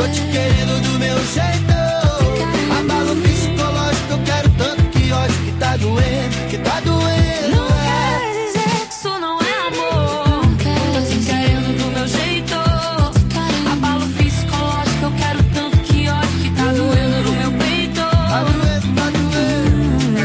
tô te querendo do meu jeito. Abalo psicológico, eu quero tanto que ódio que tá doendo, que tá doendo. Não quer dizer que isso não é amor. Tô te querendo do meu jeito. Abalo psicológico, eu quero tanto que ódio que tá doendo no meu peito. Tá doendo, tá doendo.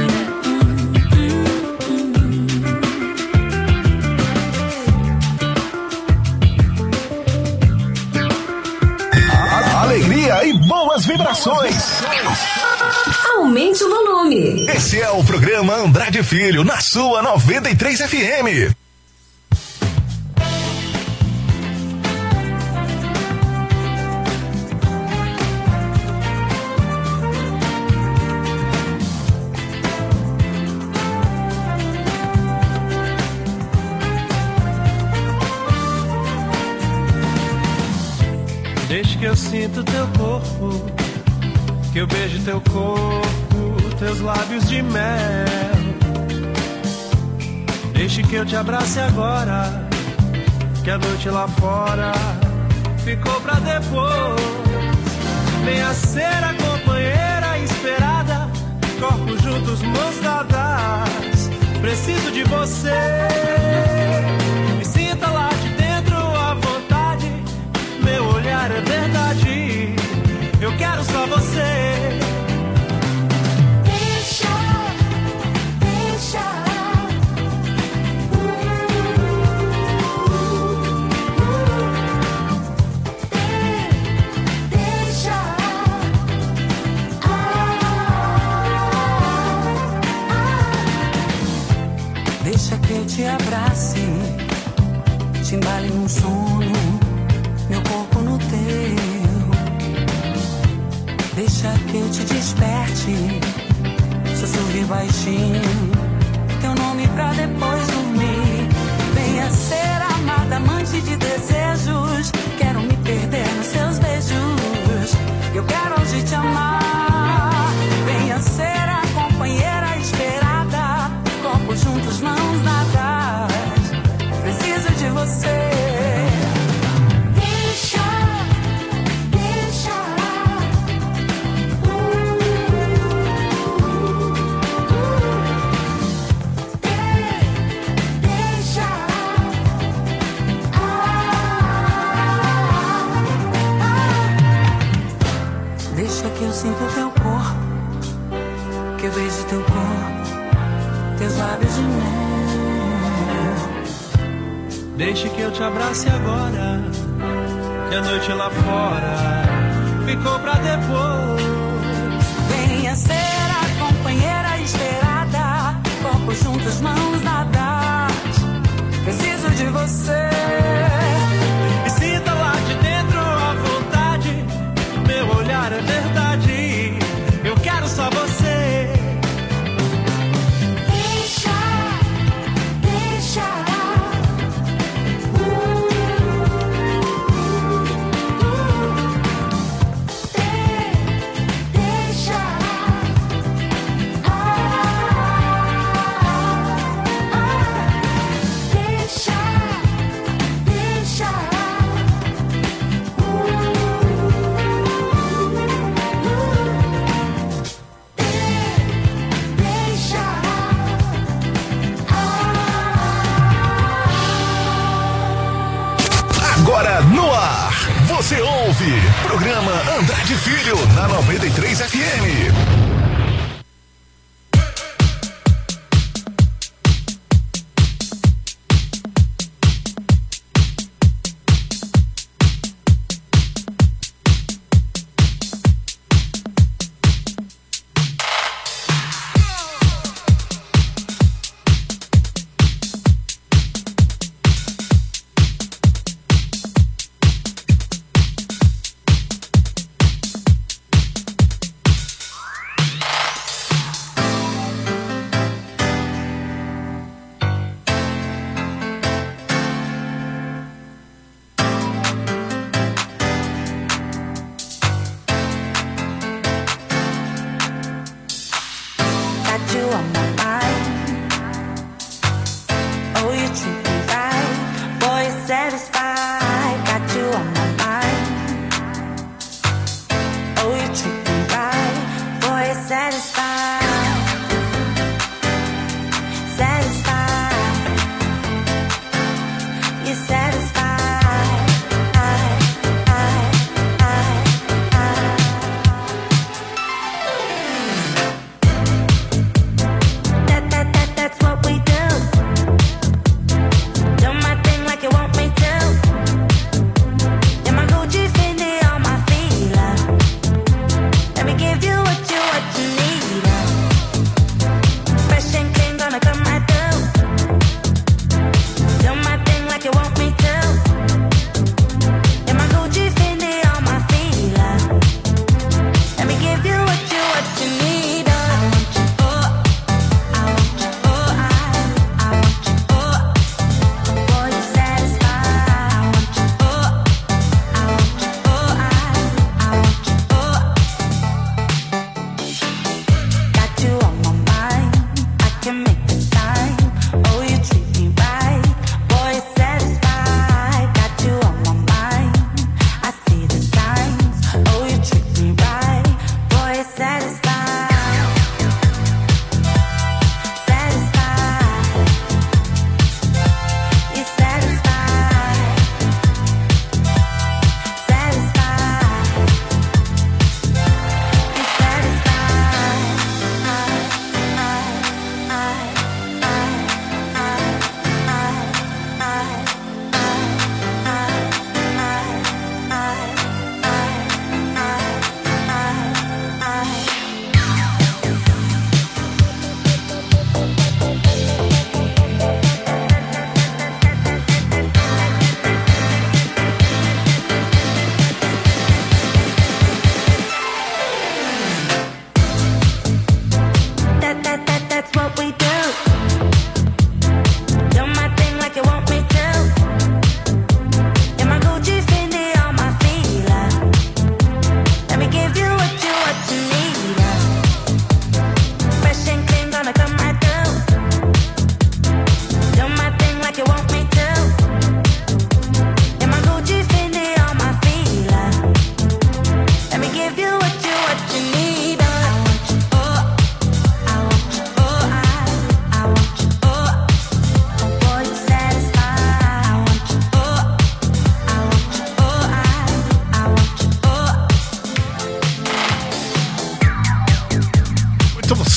Alegria e boas vibrações. Aumente o volume. Esse é o programa Andrade Filho, na sua 93 FM. Deixe que eu sinto teu corpo, que eu beijo teu corpo, teus lábios de mel. Deixe que eu te abrace agora, que a noite lá fora ficou pra depois. Venha ser a companheira esperada, corpos juntos, mãos dadas. Preciso de você, me sinta lá de dentro à vontade. Meu olhar é verdade, eu quero só você. Deixa. Deixa que eu te abrace, te embale num sono, meu corpo no teu. Deixa que eu te desperte, sussurre baixinho teu nome pra depois dormir. Venha ser amada, amante de desejos. Quero me perder nos seus beijos, eu quero hoje te amar. Venha ser a companheira esperada, corpos juntos, mãos dadas. Preciso de você. Que eu sinto teu corpo, que eu vejo teu corpo, teus lábios de mel. Deixe que eu te abrace agora, que a noite lá fora ficou pra depois. Venha ser a companheira esperada, corpos juntos, mãos dadas. Preciso de você. Me sinta lá de dentro à vontade, meu olhar é verdade, eu quero só você. Deixa. Agora no ar, você ouve programa Andrade Filho na 93 FM.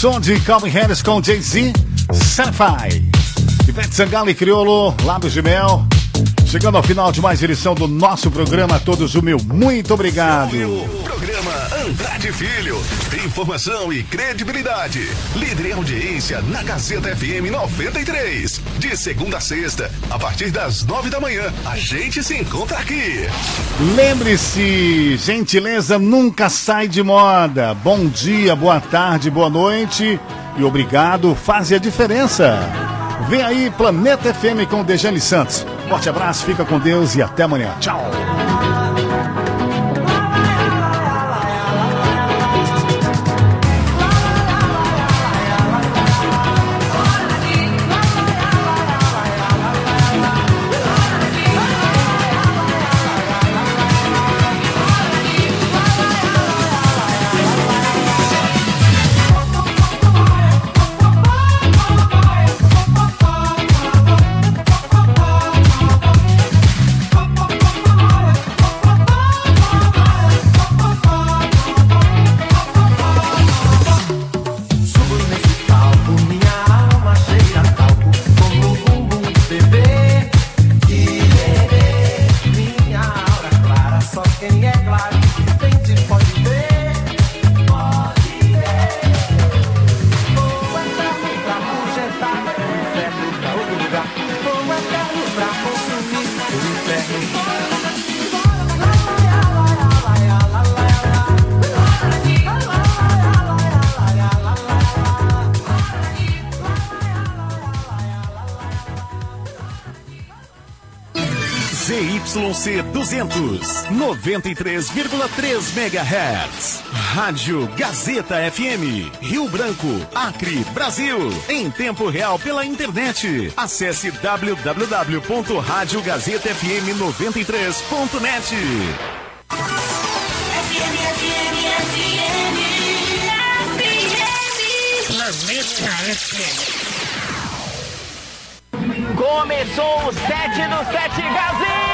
som de Calvin Harris com Jay-Z, Sci-Fi. Ivete Sangalo e Criolo, Lábios de Mel. Chegando ao final de mais edição do nosso programa, a todos o meu muito obrigado. Programa Andrade Filho. Informação e credibilidade. Líder em audiência na Gazeta FM 93. De segunda a sexta, a partir das 9 da manhã. A gente se encontra aqui. Lembre-se, gentileza nunca sai de moda. Bom dia, boa tarde, boa noite e obrigado, faz a diferença. Vem aí Planeta FM com Dejane Santos. Forte abraço, fica com Deus e até amanhã. Tchau. ZYC 200, 93,3 MHz. Rádio Gazeta FM, Rio Branco, Acre, Brasil. Em tempo real pela internet. Acesse www.radiogazetafm93.net. Começou o 7 do 7 Gazeta!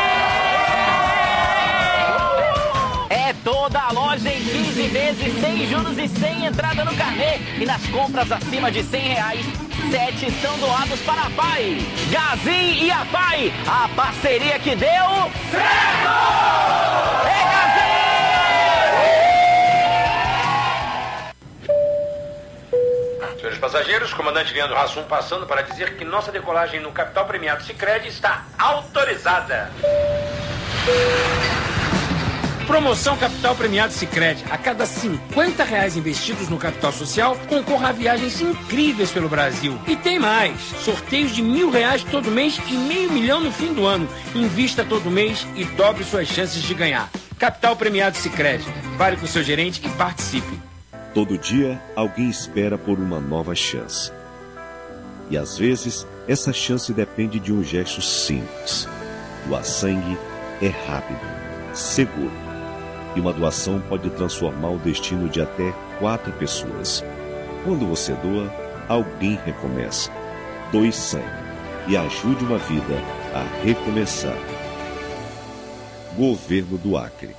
É toda a loja em 15 vezes, sem juros e sem entrada no carnê. E nas compras acima de R$100, 7 são doados para a PAI. Gazin e a PAI, a parceria que deu certo! É Gazin! Senhores passageiros, comandante Leandro Hassum passando para dizer que nossa decolagem no Capital Premiado Sicredi está autorizada. Promoção Capital Premiado Sicredi. A cada R$50 investidos no capital social, concorra a viagens incríveis pelo Brasil. E tem mais. Sorteios de R$1.000 todo mês e R$500 mil no fim do ano. Invista todo mês e dobre suas chances de ganhar. Capital Premiado Sicredi. Vale com o seu gerente e participe. Todo dia, alguém espera por uma nova chance. E às vezes, essa chance depende de um gesto simples. Doar sangue é rápido, seguro. E uma doação pode transformar o destino de até 4 pessoas. Quando você doa, alguém recomeça. Doe sangue e ajude uma vida a recomeçar. Governo do Acre.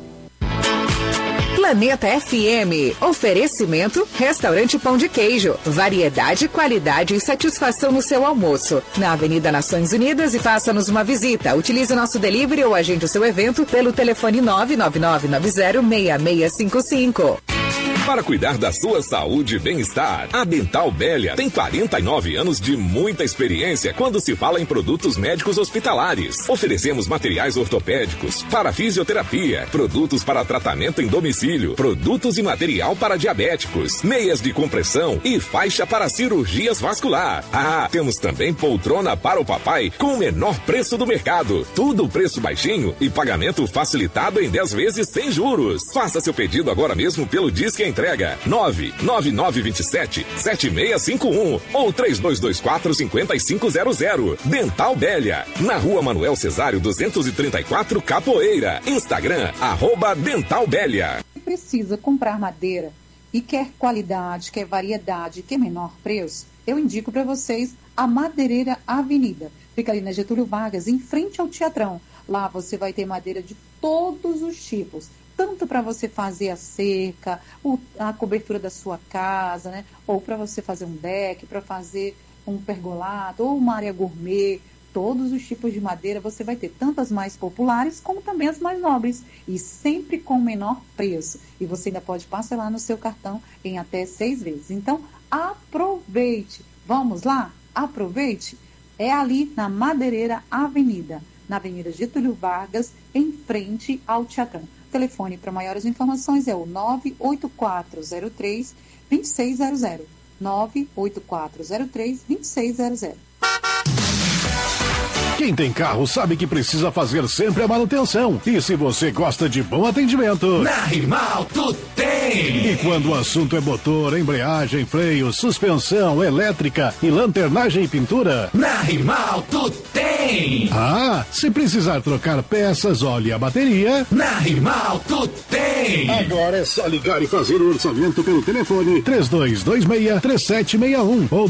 Planeta FM. Oferecimento Restaurante Pão de Queijo. Variedade, qualidade e satisfação no seu almoço. Na Avenida Nações Unidas e faça-nos uma visita. Utilize o nosso delivery ou agende o seu evento pelo telefone 999906655. Para cuidar da sua saúde e bem-estar, a Dental Bélia tem 49 anos de muita experiência quando se fala em produtos médicos hospitalares. Oferecemos materiais ortopédicos para fisioterapia, produtos para tratamento em domicílio, produtos e material para diabéticos, meias de compressão e faixa para cirurgias vascular. Ah, temos também poltrona para o papai com o menor preço do mercado. Tudo preço baixinho e pagamento facilitado em 10 vezes sem juros. Faça seu pedido agora mesmo pelo Disque Entrega 99927-7651 ou 3224-5500. Dental Bélia, na Rua Manuel Cesário 234, Capoeira. Instagram, @Dental Bélia. Precisa comprar madeira e quer qualidade, quer variedade, quer menor preço? Eu indico para vocês a Madeireira Avenida. Fica ali na Getúlio Vargas, em frente ao Teatrão. Lá você vai ter madeira de todos os tipos. tanto para você fazer a cerca, a cobertura da sua casa, né? Ou para você fazer um deck, para fazer um pergolado ou uma área gourmet. Todos os tipos de madeira você vai ter, tanto as mais populares como também as mais nobres, e sempre com menor preço. E você ainda pode parcelar no seu cartão em até 6 vezes. Então, aproveite. Vamos lá? Aproveite. É ali na Madeireira Avenida, na Avenida Getúlio Vargas, em frente ao Teatrão. O telefone para maiores informações é o 98403-2600. 98403-2600. Quem tem carro sabe que precisa fazer sempre a manutenção. E se você gosta de bom atendimento, na Rimalto tem! E quando o assunto é motor, embreagem, freio, suspensão, elétrica e lanternagem e pintura, na Rimalto tem! Ah, se precisar trocar peças, óleo e a bateria, na Rimalto tem! Agora é só ligar e fazer o orçamento pelo telefone 3226-3761 ou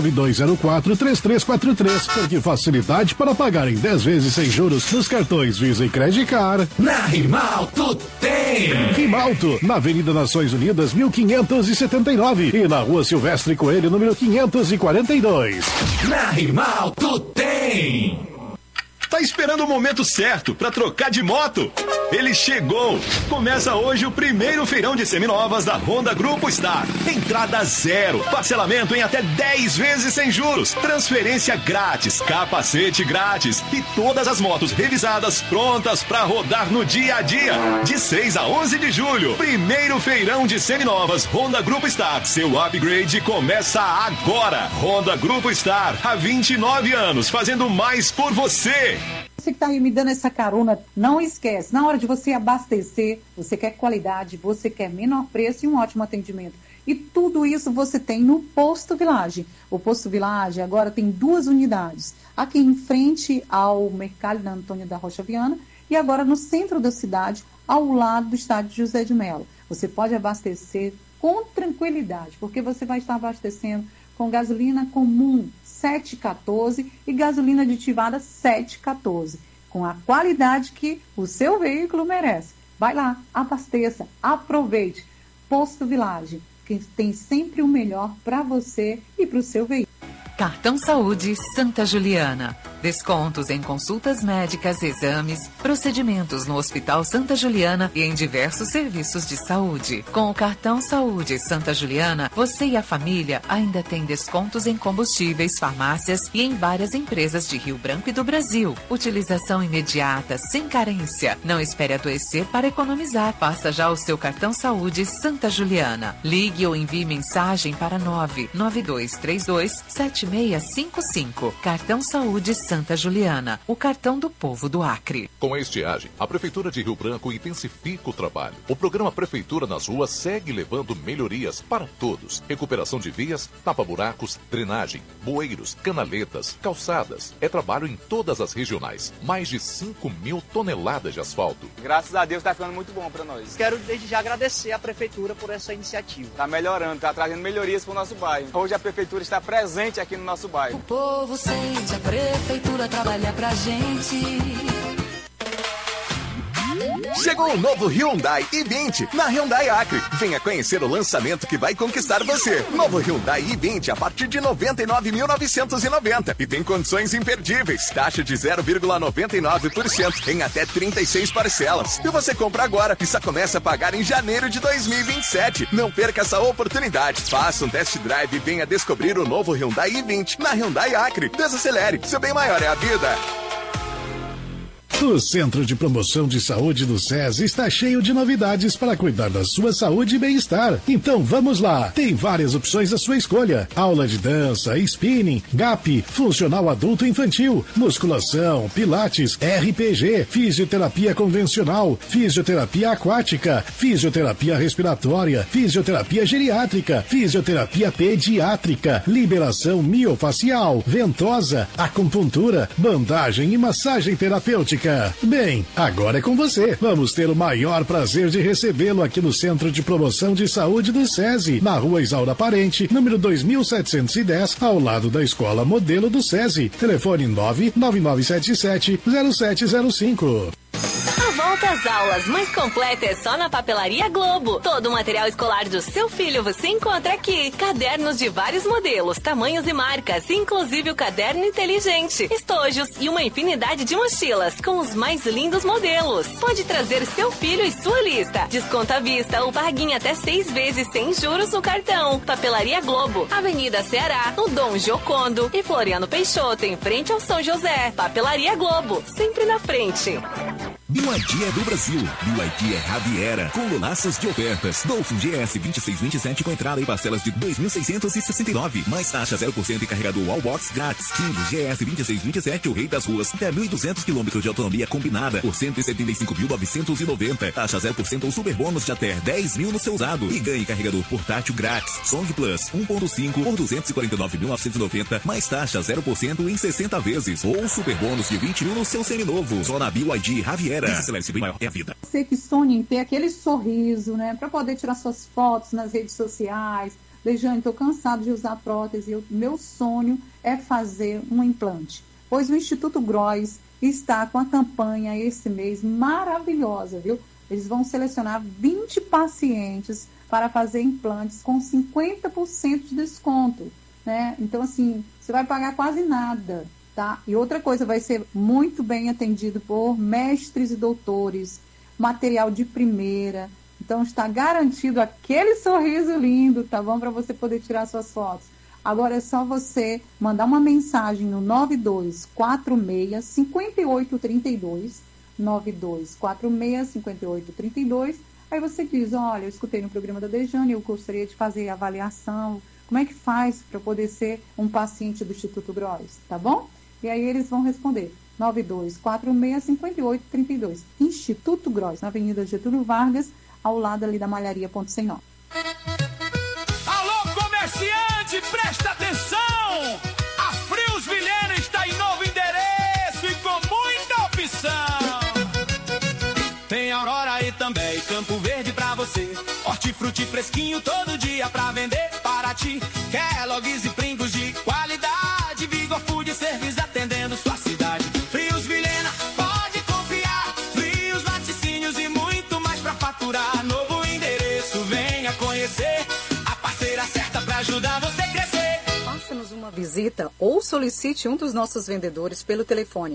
99204-3343, porque facilidade para pagar em 10 vezes sem juros nos cartões Visa e Credit Card. Na Rimalto tem! Rimalto, na Avenida Nações Unidas, 1579 e na Rua Silvestre Coelho, número 542. Na Rimalto tem! Tá esperando o momento certo para trocar de moto? Ele chegou! Começa hoje o primeiro feirão de seminovas da Honda Grupo Star. Entrada zero, parcelamento em até 10 vezes sem juros, transferência grátis, capacete grátis e todas as motos revisadas prontas para rodar no dia a dia. De 6 a 11 de julho, primeiro feirão de seminovas Honda Grupo Star. Seu upgrade começa agora. Honda Grupo Star, há 29 anos, fazendo mais por você. Você que está aí me dando essa carona, não esquece, na hora de você abastecer, você quer qualidade, você quer menor preço e um ótimo atendimento. E tudo isso você tem no Posto Village. O Posto Village agora tem 2 unidades, aqui em frente ao Mercado da Antônio da Rocha Viana e agora no centro da cidade, ao lado do estádio José de Mello. Você pode abastecer com tranquilidade, porque você vai estar abastecendo com gasolina comum 7,14 e gasolina aditivada 7,14, com a qualidade que o seu veículo merece. Vai lá, abasteça, aproveite. Posto Village, que tem sempre o melhor para você e para o seu veículo. Cartão Saúde Santa Juliana. Descontos em consultas médicas, exames, procedimentos no Hospital Santa Juliana e em diversos serviços de saúde. Com o Cartão Saúde Santa Juliana, você e a família ainda tem descontos em combustíveis, farmácias e em várias empresas de Rio Branco e do Brasil. Utilização imediata, sem carência. Não espere adoecer para economizar. Faça já o seu Cartão Saúde Santa Juliana. Ligue ou envie mensagem para 99232-7655. Cartão Saúde Santa Juliana, o cartão do povo do Acre. Com a estiagem, a Prefeitura de Rio Branco intensifica o trabalho. O programa Prefeitura nas Ruas segue levando melhorias para todos. Recuperação de vias, tapa-buracos, drenagem, bueiros, canaletas, calçadas. É trabalho em todas as regionais. Mais de 5.000 toneladas de asfalto. Graças a Deus está ficando muito bom para nós. Quero desde já agradecer à Prefeitura por essa iniciativa. Está melhorando, está trazendo melhorias para o nosso bairro. Hoje a Prefeitura está presente aqui no nosso bairro. O povo sente a Prefeitura trabalha pra gente. Chegou o novo Hyundai i20 na Hyundai Acre. Venha conhecer o lançamento que vai conquistar você. Novo Hyundai i20 a partir de 99.990 e tem condições imperdíveis. Taxa de 0,99% em até 36 parcelas. E você compra agora e só começa a pagar em janeiro de 2027. Não perca essa oportunidade. Faça um test drive e venha descobrir o novo Hyundai i20 na Hyundai Acre. Desacelere, seu bem maior é a vida. O Centro de Promoção de Saúde do SESI está cheio de novidades para cuidar da sua saúde e bem-estar. Então vamos lá! Tem várias opções à sua escolha. Aula de dança, spinning, GAP, funcional adulto e infantil, musculação, pilates, RPG, fisioterapia convencional, fisioterapia aquática, fisioterapia respiratória, fisioterapia geriátrica, fisioterapia pediátrica, liberação miofacial, ventosa, acupuntura, bandagem e massagem terapêutica. Bem, agora é com você. Vamos ter o maior prazer de recebê-lo aqui no Centro de Promoção de Saúde do SESI, na Rua Isaura Parente, número 2710, ao lado da Escola Modelo do SESI. Telefone 99977-0705. A Volta às aulas mais completa é só na Papelaria Globo. Todo o material escolar do seu filho você encontra aqui. Cadernos de vários modelos, tamanhos e marcas, inclusive o caderno inteligente, estojos e uma infinidade de mochilas com os mais lindos modelos. Pode trazer seu filho e sua lista. Desconto à vista ou paguinha até 6 vezes sem juros no cartão. Papelaria Globo, Avenida Ceará, no Dom Giocondo e Floriano Peixoto, em frente ao São José. Papelaria Globo, sempre na frente. BYD é do Brasil. BYD é Raviera, com lolaças de ofertas. Dolphin GS 2627 com entrada e parcelas de 2.669, mais taxa 0% e carregador Wallbox grátis. Kindle GS 2627, o rei das ruas, até 1.200 km de autonomia combinada por 175.990. Taxa 0% ou super bônus de até 10 mil no seu usado. E ganhe carregador portátil grátis. Song Plus 1.5 por 249.990, mais taxa 0% em 60 vezes. Ou super bônus de 20 mil no seu seminovo. Só na BYD Raviera. Maior é a vida. Você que sonha em ter aquele sorriso, né, para poder tirar suas fotos nas redes sociais. Dejane, estou cansado de usar prótese. Meu sonho é fazer um implante. Pois o Instituto Gross está com a campanha esse mês maravilhosa, viu? Eles vão selecionar 20 pacientes para fazer implantes com 50% de desconto, né? Então, assim, você vai pagar quase nada. Tá? E outra coisa, vai ser muito bem atendido por mestres e doutores, material de primeira. Então está garantido aquele sorriso lindo, tá bom? Para você poder tirar suas fotos. Agora é só você mandar uma mensagem no 9246-5832, 9246-5832. Aí você diz, olha, eu escutei no programa da Dejane, eu gostaria de fazer a avaliação. Como é que faz para poder ser um paciente do Instituto Gross, tá bom? E aí eles vão responder, 9246-5832. Instituto Gross, na Avenida Getúlio Vargas, ao lado ali da Malharia Ponto Sem Nó. Alô, comerciante, presta atenção! A Frios Vilhena está em novo endereço e com muita opção. Tem Aurora e também Campo Verde pra você. Hortifruti fresquinho todo dia pra vender para ti. Kellogg's e Pringles de qualidade. Vigor Food Serviço atendendo sua cidade. Frios Vilhena, pode confiar. Frios, laticínios e muito mais pra faturar. Novo endereço, venha conhecer. A parceira certa pra ajudar você a crescer. Faça-nos uma visita ou solicite um dos nossos vendedores pelo telefone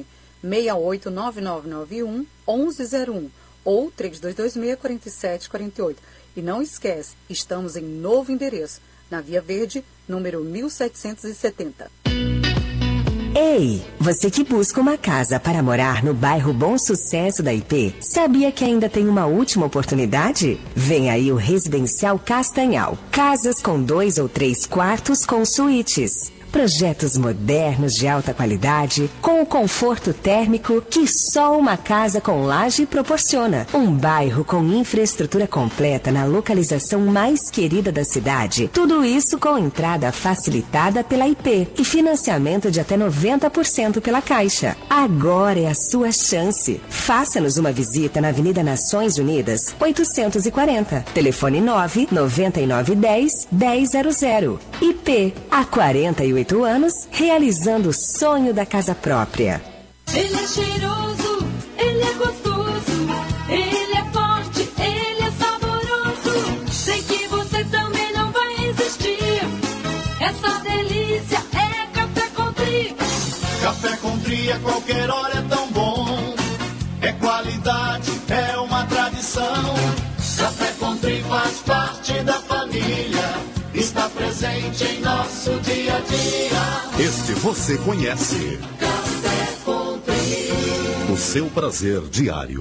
689991-1101 ou 3226-4748. E não esquece, estamos em novo endereço, na Via Verde, número 1770. Ei, você que busca uma casa para morar no bairro Bom Sucesso da IP, sabia que ainda tem uma última oportunidade? Vem aí o Residencial Castanhal. Casas com 2 ou 3 quartos com suítes. Projetos modernos de alta qualidade, com o conforto térmico que só uma casa com laje proporciona. Um bairro com infraestrutura completa na localização mais querida da cidade. Tudo isso com entrada facilitada pela IP e financiamento de até 90% pela Caixa. Agora é a sua chance. Faça-nos uma visita na Avenida Nações Unidas, 840. Telefone 99910-1000. IP, há 48 anos, realizando o sonho da casa própria. Ele é cheiroso, ele é gostoso, ele é forte, ele é saboroso. Sei que você também não vai resistir. Essa delícia é Café Country. Café Country a qualquer hora é tão bom. É qualidade, é uma tradição. Café Country faz parte da família. Está presente em nosso dia a dia. Este você conhece. Café Country. O seu prazer diário.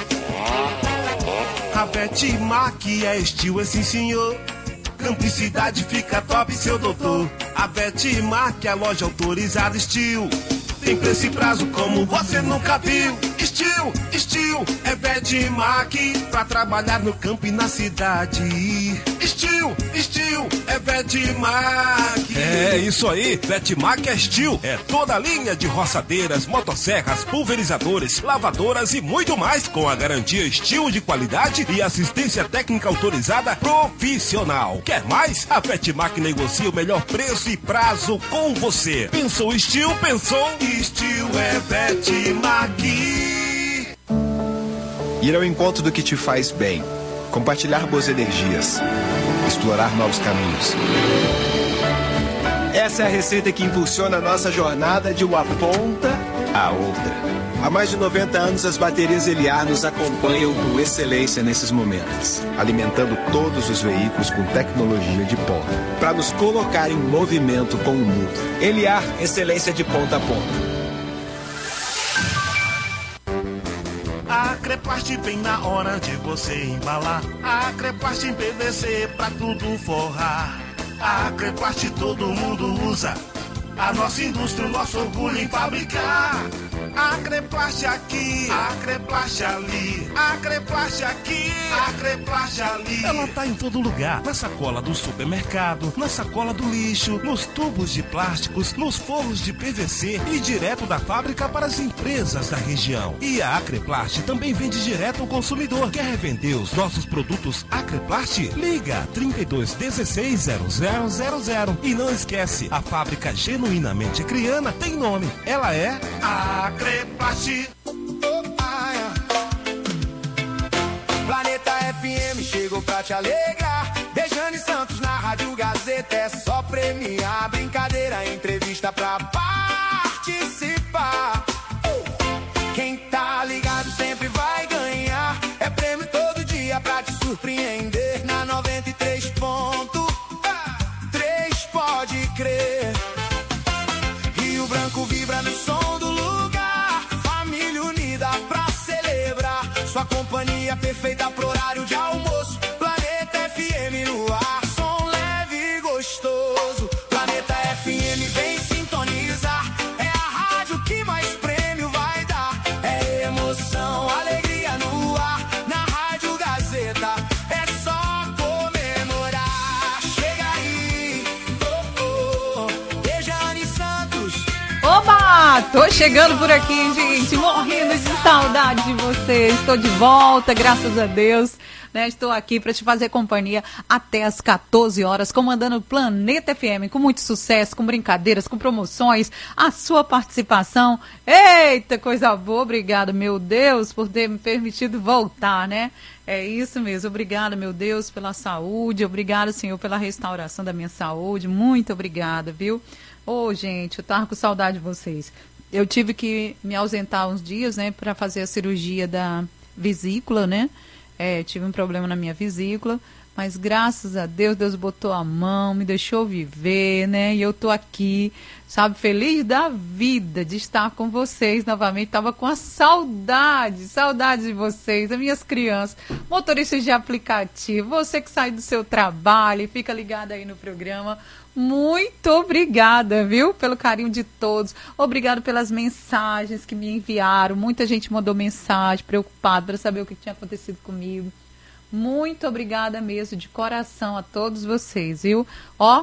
A Vetmac é estilo, sim senhor. Cumplicidade fica top, seu doutor. A Vetmac é a loja autorizada estilo. Tem preço e prazo como você nunca viu. Estilo, é Vetmac pra trabalhar no campo e na cidade. Estilo, é Vetmac. É isso aí, Vetmac é estilo. É toda a linha de roçadeiras, motosserras, pulverizadores, lavadoras e muito mais, com a garantia estilo de qualidade e assistência técnica autorizada profissional. Quer mais? A Vetmac negocia o melhor preço e prazo com você. Pensou estilo, pensou estilo, é Vetmac. Ir ao encontro do que te faz bem. Compartilhar boas energias. Explorar novos caminhos. Essa é a receita que impulsiona a nossa jornada de uma ponta à outra. Há mais de 90 anos, as baterias Eliar nos acompanham com excelência nesses momentos, alimentando todos os veículos com tecnologia de ponta, para nos colocar em movimento com o mundo. Eliar, excelência de ponta a ponta. A Creparte vem na hora de você embalar. A Creparte em PVC pra tudo forrar. A Creparte todo mundo usa. A nossa indústria, o nosso orgulho em fabricar. A Creparte aqui, a Creparte ali, a Creparte aqui, a Creparte ali. Ela tá em todo lugar, na sacola do supermercado, na sacola do lixo, nos tubos de plásticos, nos forros de PVC e direto da fábrica para as empresas da região. E a Acreplast também vende direto ao consumidor. Quer revender os nossos produtos Acreplast? Liga 32 16 0000. E não esquece, a fábrica genuinamente criana tem nome. Ela é Acreplast. Planeta FM chegou pra te alegrar. Dejane Santos na Rádio Gazeta. É só premiar. Brincadeira, entrevista pra participar. Quem tá ligado sempre vai ganhar. É prêmio todo dia pra te surpreender. Na 93.3 pode crer. Rio Branco vibra no som do lugar. Família unida pra celebrar. Sua companhia perfeita pro horário de almoço. Planeta FM no ar, som leve e gostoso. Planeta FM vem sintonizar. É a rádio que mais prêmio vai dar. É emoção, alegria no ar. Na Rádio Gazeta é só comemorar. Chega aí, Dejane Santos. Oba! Tô chegando por aqui, gente, morrendo de saudade de vocês. Estou de volta, graças a Deus. Né? Estou aqui para te fazer companhia até as 14 horas, comandando o Planeta FM, com muito sucesso, com brincadeiras, com promoções, a sua participação. Eita, coisa boa, obrigada, meu Deus, por ter me permitido voltar, né? É isso mesmo, obrigada, meu Deus, pela saúde, obrigada, Senhor, pela restauração da minha saúde, muito obrigada, viu? Ô, gente, eu tava com saudade de vocês. Eu tive que me ausentar uns dias, né, para fazer a cirurgia da vesícula, né? Tive um problema na minha vesícula, mas graças a Deus, Deus botou a mão, me deixou viver, né? E eu tô aqui, sabe, feliz da vida de estar com vocês novamente. Tava com a saudade de vocês, das minhas crianças, motoristas de aplicativo, você que sai do seu trabalho e fica ligado aí no programa. Muito obrigada, viu, pelo carinho de todos. Obrigado pelas mensagens que me enviaram. Muita gente mandou mensagem preocupada para saber o que tinha acontecido comigo. Muito obrigada mesmo, de coração, a todos vocês, viu? Ó,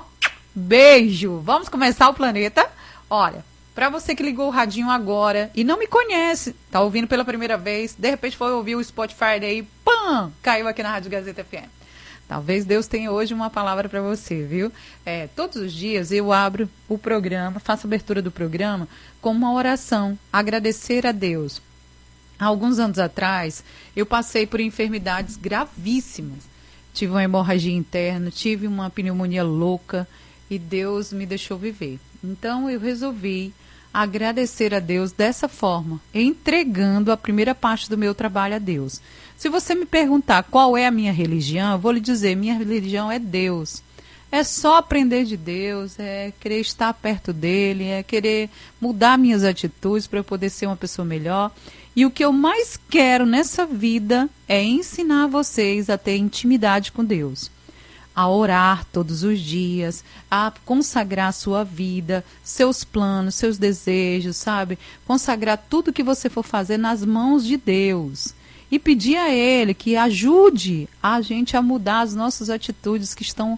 beijo. Vamos começar o Planeta. Olha, para você que ligou o radinho agora e não me conhece, tá ouvindo pela primeira vez, de repente foi ouvir o Spotify aí, pam, caiu aqui na Rádio Gazeta FM. Talvez Deus tenha hoje uma palavra para você, viu? Todos os dias eu abro o programa, faço a abertura do programa com uma oração, agradecer a Deus. Há alguns anos atrás, eu passei por enfermidades gravíssimas. Tive uma hemorragia interna, tive uma pneumonia louca e Deus me deixou viver. Então eu resolvi agradecer a Deus dessa forma, entregando a primeira parte do meu trabalho a Deus. Se você me perguntar qual é a minha religião, eu vou lhe dizer, minha religião é Deus. É só aprender de Deus, é querer estar perto dele, é querer mudar minhas atitudes para eu poder ser uma pessoa melhor. E o que eu mais quero nessa vida é ensinar vocês a ter intimidade com Deus. A orar todos os dias, a consagrar a sua vida, seus planos, seus desejos, sabe? Consagrar tudo que você for fazer nas mãos de Deus. E pedir a Ele que ajude a gente a mudar as nossas atitudes que estão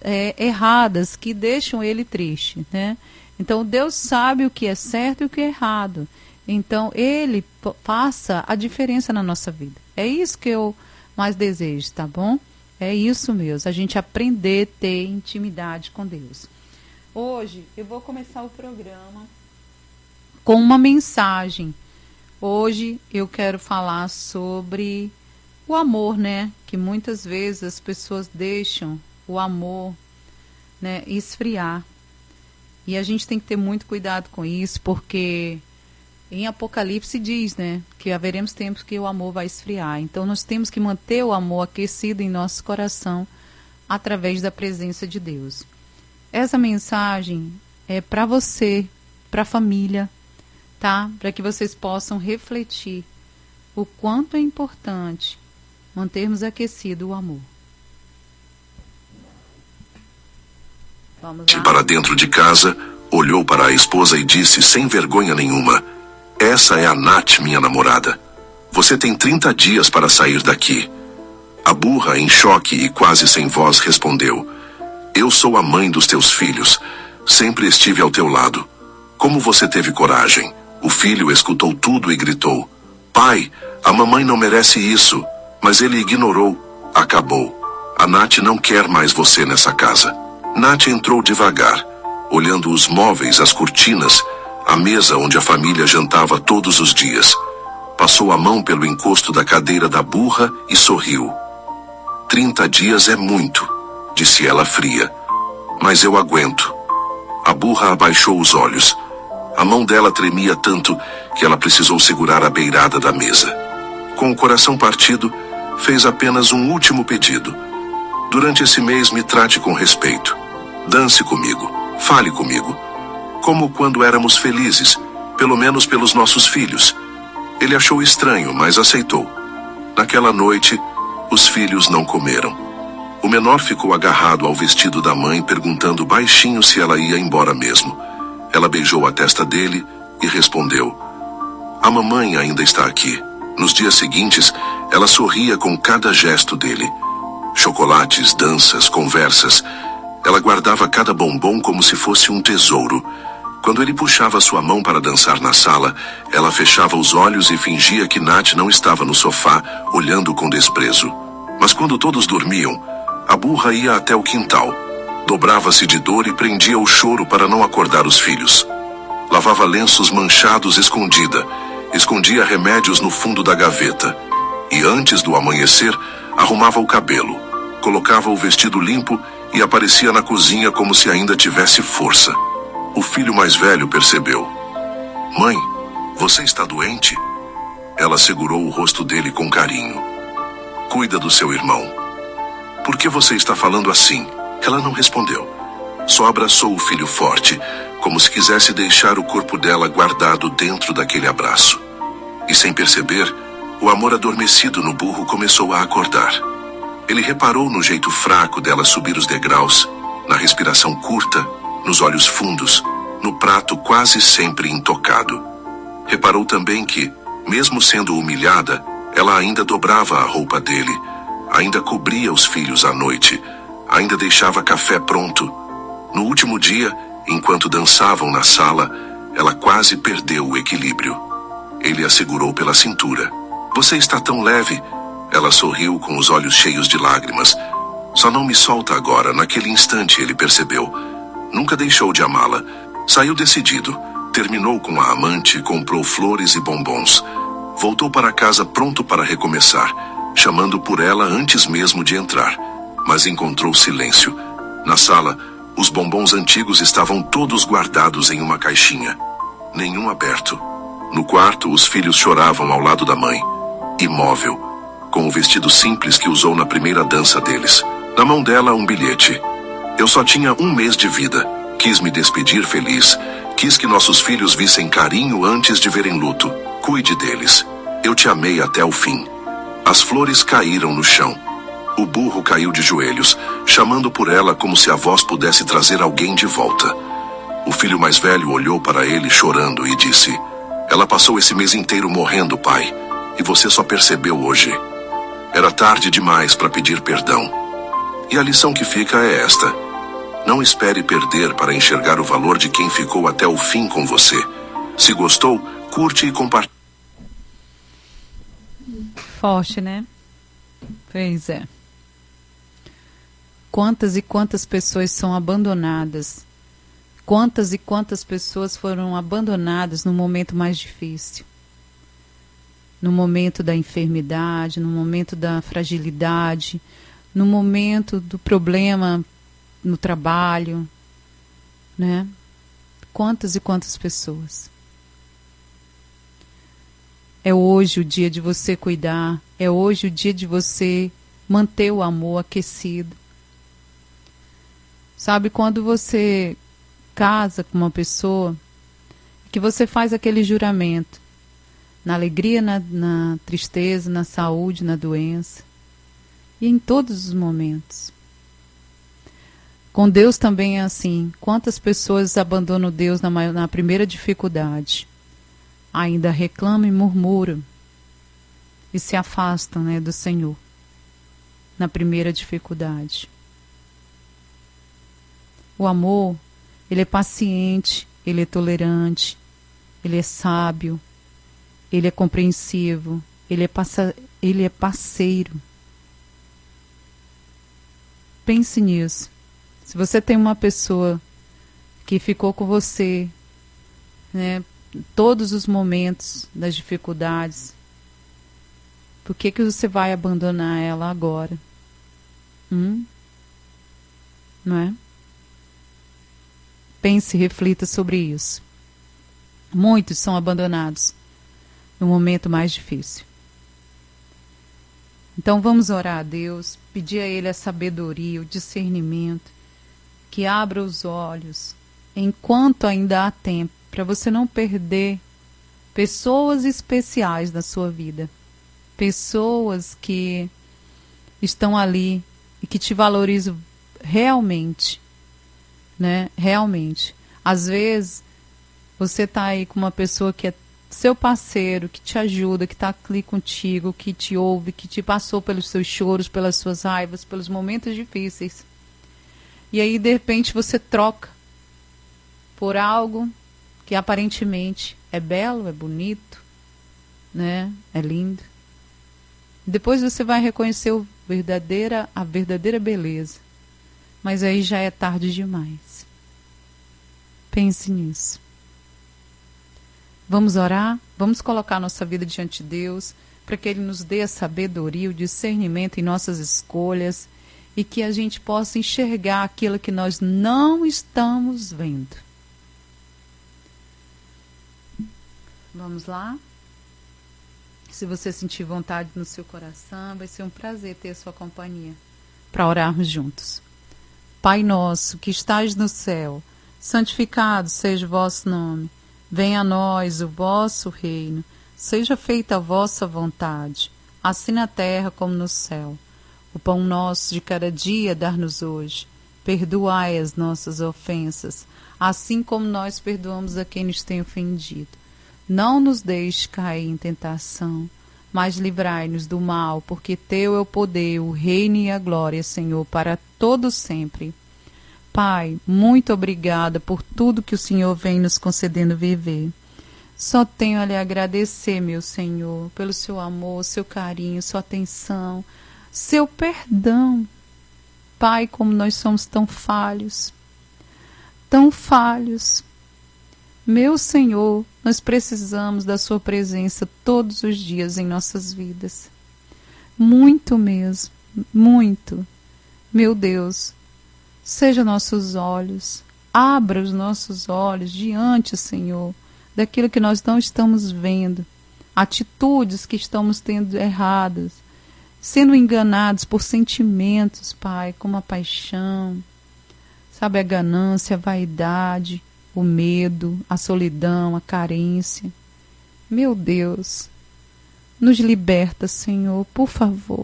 erradas, que deixam Ele triste, né? Então, Deus sabe o que é certo e o que é errado. Então, Ele faça a diferença na nossa vida. É isso que eu mais desejo, tá bom? É isso mesmo, a gente aprender a ter intimidade com Deus. Hoje, eu vou começar o programa com uma mensagem Hoje eu quero falar sobre o amor, né? Que muitas vezes as pessoas deixam o amor, né, esfriar. E a gente tem que ter muito cuidado com isso, porque em Apocalipse diz, né, que haveremos tempos que o amor vai esfriar. Então nós temos que manter o amor aquecido em nosso coração através da presença de Deus. Essa mensagem é para você, para a família, tá? Para que vocês possam refletir o quanto é importante mantermos aquecido o amor. Vamos lá. Para dentro de casa, olhou para a esposa e disse sem vergonha nenhuma: essa é a Nath, minha namorada. Você tem 30 dias para sair daqui. A burra, em choque e quase sem voz, respondeu: eu sou a mãe dos teus filhos. Sempre estive ao teu lado. Como você teve coragem? O filho escutou tudo e gritou: pai, a mamãe não merece isso. Mas ele ignorou. Acabou. A Nath não quer mais você nessa casa. Nath entrou devagar, olhando os móveis, as cortinas, a mesa onde a família jantava todos os dias. Passou a mão pelo encosto da cadeira da burra e sorriu. 30 dias é muito, disse ela fria. Mas eu aguento. A burra abaixou os olhos. A mão dela tremia tanto que ela precisou segurar a beirada da mesa. Com o coração partido, fez apenas um último pedido. Durante esse mês me trate com respeito. Dance comigo, fale comigo. Como quando éramos felizes, pelo menos pelos nossos filhos. Ele achou estranho, mas aceitou. Naquela noite, os filhos não comeram. O menor ficou agarrado ao vestido da mãe, perguntando baixinho se ela ia embora mesmo. Ela beijou a testa dele e respondeu: a mamãe ainda está aqui. Nos dias seguintes, ela sorria com cada gesto dele. Chocolates, danças, conversas. Ela guardava cada bombom como se fosse um tesouro. Quando ele puxava sua mão para dançar na sala, ela fechava os olhos e fingia que Nath não estava no sofá, olhando com desprezo. Mas quando todos dormiam, a burra ia até o quintal. Dobrava-se de dor e prendia o choro para não acordar os filhos. Lavava lenços manchados escondida. Escondia remédios no fundo da gaveta. E antes do amanhecer, arrumava o cabelo. Colocava o vestido limpo e aparecia na cozinha como se ainda tivesse força. O filho mais velho percebeu. Mãe, você está doente? Ela segurou o rosto dele com carinho. Cuida do seu irmão. Por que você está falando assim? Ela não respondeu. Só abraçou o filho forte, como se quisesse deixar o corpo dela guardado dentro daquele abraço. E sem perceber, o amor adormecido no burro começou a acordar. Ele reparou no jeito fraco dela subir os degraus, na respiração curta, nos olhos fundos, no prato quase sempre intocado. Reparou também que, mesmo sendo humilhada, ela ainda dobrava a roupa dele, ainda cobria os filhos à noite, ainda deixava café pronto. No último dia, enquanto dançavam na sala, ela quase perdeu o equilíbrio. Ele a segurou pela cintura. Você está tão leve. Ela sorriu com os olhos cheios de lágrimas. Só não me solta agora. Naquele instante ele percebeu. Nunca deixou de amá-la. Saiu decidido. Terminou com a amante, comprou flores e bombons. Voltou para casa pronto para recomeçar, chamando por ela antes mesmo de entrar. Mas encontrou silêncio. Na sala, os bombons antigos estavam todos guardados em uma caixinha. Nenhum aberto. No quarto, os filhos choravam ao lado da mãe. Imóvel, com o vestido simples que usou na primeira dança deles. Na mão dela, um bilhete. Eu só tinha 1 mês de vida. Quis me despedir feliz. Quis que nossos filhos vissem carinho antes de verem luto. Cuide deles. Eu te amei até o fim. As flores caíram no chão. O burro caiu de joelhos, chamando por ela como se a voz pudesse trazer alguém de volta. O filho mais velho olhou para ele chorando e disse: ela passou esse mês inteiro morrendo, pai, e você só percebeu hoje. Era tarde demais para pedir perdão. E a lição que fica é esta: não espere perder para enxergar o valor de quem ficou até o fim com você. Se gostou, curte e compartilhe. Forte, né? Pois é. Quantas e quantas pessoas são abandonadas? Quantas e quantas pessoas foram abandonadas no momento mais difícil? no momento da enfermidade, no momento da fragilidade, no momento do problema no trabalho, né? Quantas e quantas pessoas. É hoje o dia de você cuidar, é hoje o dia de você manter o amor aquecido. Sabe, quando você casa com uma pessoa, que você faz aquele juramento, na alegria, na tristeza, na saúde, na doença, e em todos os momentos. Com Deus também é assim. Quantas pessoas abandonam Deus na primeira dificuldade? Ainda reclamam e murmuram e se afastam, né, do Senhor na primeira dificuldade. O amor, ele é paciente, ele é tolerante, ele é sábio, ele é compreensivo, ele é parceiro. Pense nisso. Se você tem uma pessoa que ficou com você, né, todos os momentos das dificuldades, por que você vai abandonar ela agora? Não é? Pense e reflita sobre isso. Muitos são abandonados no momento mais difícil. Então vamos orar a Deus, pedir a Ele a sabedoria, o discernimento, que abra os olhos enquanto ainda há tempo, para você não perder pessoas especiais da sua vida. Pessoas que estão ali e que te valorizam realmente, né? Realmente. Às vezes, você está aí com uma pessoa que é seu parceiro, que te ajuda, que está ali contigo, que te ouve, que te passou pelos seus choros, pelas suas raivas, pelos momentos difíceis. E aí, de repente, você troca por algo que aparentemente é belo, é bonito, né? É lindo. Depois você vai reconhecer a verdadeira beleza. Mas aí já é tarde demais. Pense nisso. Vamos orar? Vamos colocar nossa vida diante de Deus, para que Ele nos dê a sabedoria, o discernimento em nossas escolhas, e que a gente possa enxergar aquilo que nós não estamos vendo. Vamos lá? Se você sentir vontade no seu coração, vai ser um prazer ter a sua companhia para orarmos juntos. Pai nosso, que estais no céu, santificado seja o vosso nome. Venha a nós o vosso reino. Seja feita a vossa vontade, assim na terra como no céu. O pão nosso de cada dia dar-nos hoje. Perdoai as nossas ofensas, assim como nós perdoamos a quem nos tem ofendido. Não nos deixe cair em tentação, mas livrai-nos do mal, porque teu é o poder, o reino e a glória, Senhor, para todo sempre. Pai, muito obrigada por tudo que o Senhor vem nos concedendo viver. Só tenho a lhe agradecer, meu Senhor, pelo seu amor, seu carinho, sua atenção, seu perdão. Pai, como nós somos tão falhos. Tão falhos. Meu Senhor, nós precisamos da sua presença todos os dias em nossas vidas. Muito mesmo, muito. Meu Deus, seja nossos olhos, abra os nossos olhos diante, Senhor, daquilo que nós não estamos vendo, atitudes que estamos tendo erradas, sendo enganados por sentimentos, Pai, como a paixão, sabe, a ganância, a vaidade, o medo, a solidão, a carência. Meu Deus, nos liberta, Senhor, por favor.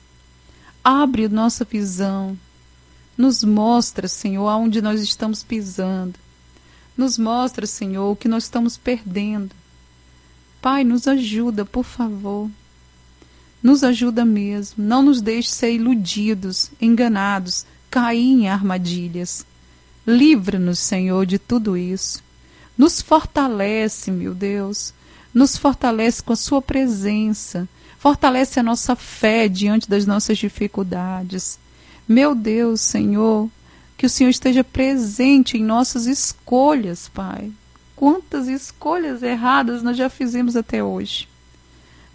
Abre nossa visão. Nos mostra, Senhor, aonde nós estamos pisando. Nos mostra, Senhor, o que nós estamos perdendo. Pai, nos ajuda, por favor. Nos ajuda mesmo. Não nos deixe ser iludidos, enganados, cair em armadilhas. Livra-nos, Senhor, de tudo isso. Nos fortalece, meu Deus. Nos fortalece com a sua presença. Fortalece a nossa fé diante das nossas dificuldades. Meu Deus, Senhor, que o Senhor esteja presente em nossas escolhas, Pai. Quantas escolhas erradas nós já fizemos até hoje.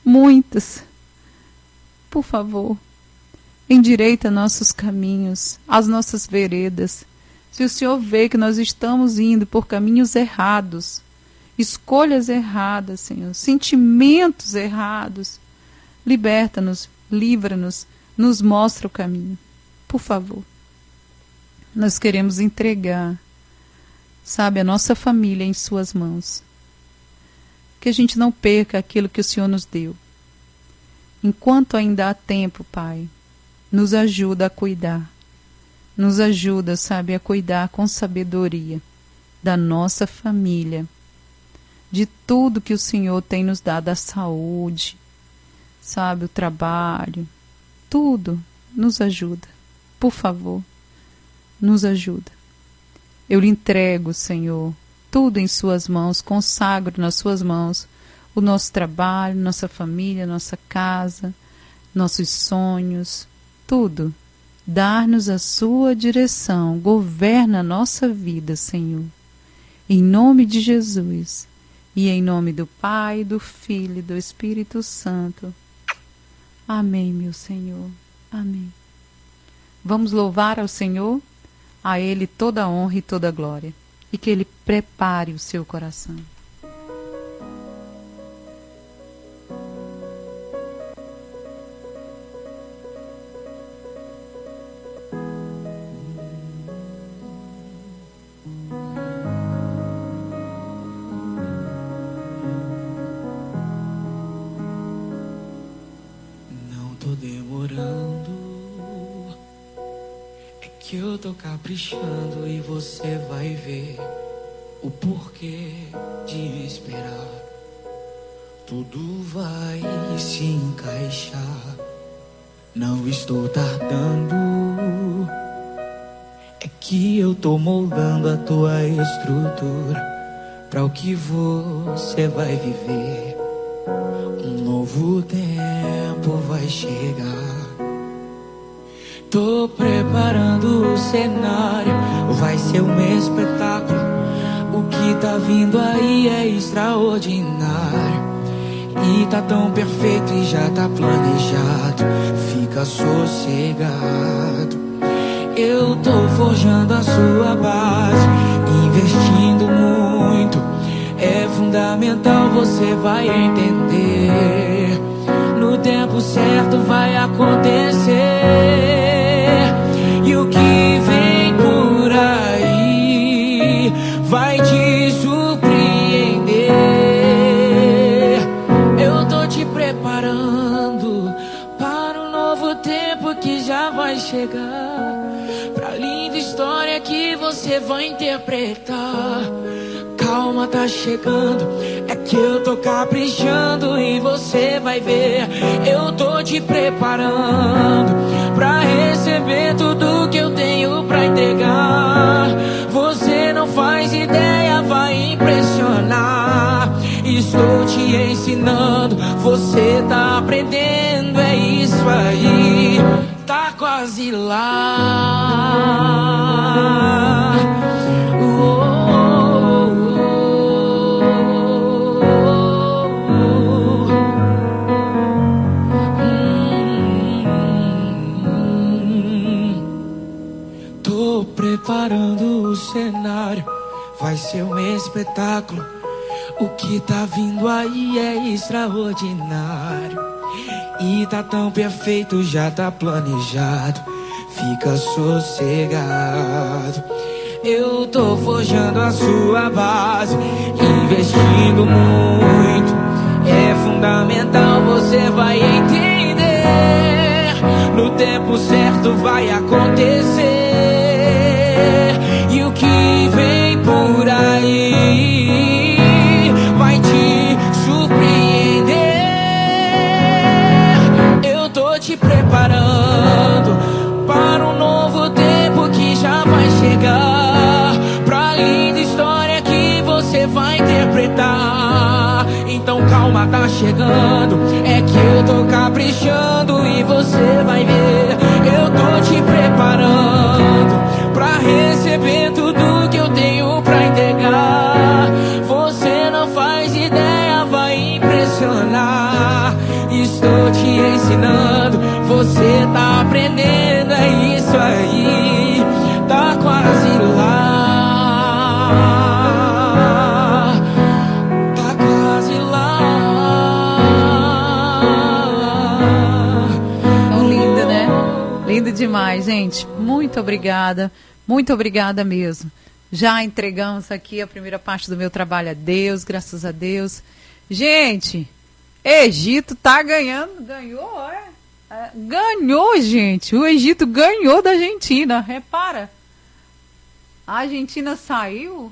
muitas. Por favor, endireita nossos caminhos, as nossas veredas. Se o Senhor vê que nós estamos indo por caminhos errados, escolhas erradas, Senhor, sentimentos errados, liberta-nos, livra-nos, nos mostra o caminho. Por favor, nós queremos entregar, sabe, a nossa família em suas mãos. Que a gente não perca aquilo que o Senhor nos deu. Enquanto ainda há tempo, Pai, nos ajuda a cuidar. Nos ajuda, sabe, a cuidar com sabedoria da nossa família, de tudo que o Senhor tem nos dado, a saúde, sabe, o trabalho, tudo. Nos ajuda. Por favor, nos ajuda. Eu lhe entrego, Senhor, tudo em suas mãos, consagro nas suas mãos o nosso trabalho, nossa família, nossa casa, nossos sonhos, tudo. Dar-nos a sua direção, governa a nossa vida, Senhor. Em nome de Jesus, e em nome do Pai, do Filho e do Espírito Santo. Amém, meu Senhor. Amém. Vamos louvar ao Senhor, a Ele toda a honra e toda a glória, e que Ele prepare o seu coração. Eu tô caprichando e você vai ver o porquê de esperar. Tudo vai se encaixar. Não estou tardando. É que eu tô moldando a tua estrutura pra o que você vai viver. Um novo tempo vai chegar. Tô preparando o cenário, vai ser um espetáculo. O que tá vindo aí é extraordinário. E tá tão perfeito e já tá planejado. Fica sossegado. Eu tô forjando a sua base, investindo muito. É fundamental, você vai entender. No tempo certo vai acontecer. E o que vem por aí vai te surpreender. Eu tô te preparando para um novo tempo que já vai chegar. Pra linda história que você vai interpretar. Calma, tá chegando. É que eu tô caprichando e você vai ver. Eu tô te preparando pra receber tudo que eu tenho pra entregar. Você não faz ideia, vai impressionar. Estou te ensinando, você tá aprendendo, é isso aí. Tá quase lá. Preparando o cenário, vai ser um espetáculo. O que tá vindo aí é extraordinário. E tá tão perfeito, já tá planejado. Fica sossegado. Eu tô forjando a sua base, investindo muito. É fundamental, você vai entender. No tempo certo vai acontecer. E o que vem por aí vai te surpreender. Eu tô te preparando para um novo tempo que já vai chegar. Pra linda história que você vai interpretar. Então calma, tá chegando. É que eu tô caprichando e você vai ver. Eu tô te preparando pra receber tudo que eu tenho pra entregar. Você não faz ideia, vai impressionar. demais, gente. Muito obrigada mesmo. Já entregamos aqui a primeira parte do meu trabalho a Deus, graças a Deus. Gente, Egito tá ganhando, ganhou, ganhou, gente. O Egito ganhou da Argentina, repara. A Argentina saiu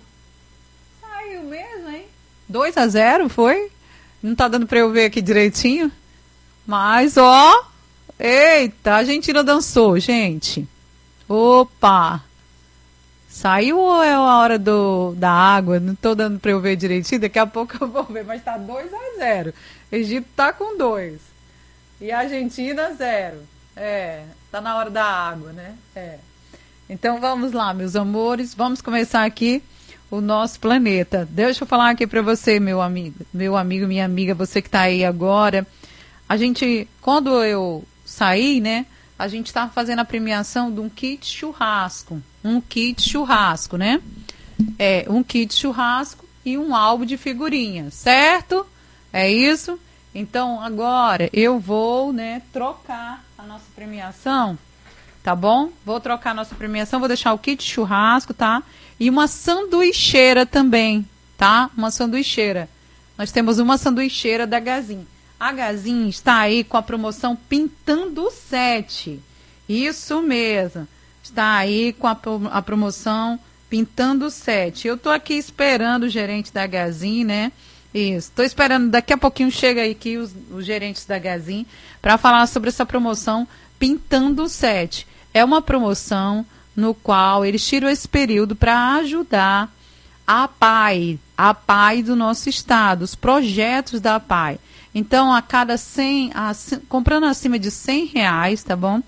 mesmo, hein? 2-0 foi? Não tá dando pra eu ver aqui direitinho. Mas, ó, eita, a Argentina dançou, gente. Opa! Saiu ou é a hora da água? Não tô dando pra eu ver direitinho, daqui a pouco eu vou ver, mas tá 2-0. Egito tá com 2. E a Argentina 0. Tá na hora da água, né? Então vamos lá, meus amores, vamos começar aqui o nosso planeta. Deixa eu falar aqui pra você, meu amigo, minha amiga, você que tá aí agora. A gente, quando eu saí, né, a gente estava fazendo a premiação de um kit churrasco. Um kit churrasco, né? Um kit churrasco e um álbum de figurinhas, certo? É isso? Então, agora eu vou, né, trocar a nossa premiação, tá bom? Vou trocar a nossa premiação, vou deixar o kit churrasco, tá? E uma sanduicheira também, tá? Uma sanduicheira. Nós temos uma sanduicheira da Gazin. A Gazin está aí com a promoção Pintando 7. Isso mesmo. Está aí com a promoção Pintando 7. Eu estou aqui esperando o gerente da Gazin, né? Isso. Estou esperando, daqui a pouquinho chega aqui os gerentes da Gazin para falar sobre essa promoção Pintando 7. É uma promoção no qual eles tiram esse período para ajudar a APAI do nosso estado, os projetos da APAI. Então, a cada 100, comprando acima de R$100, tá bom?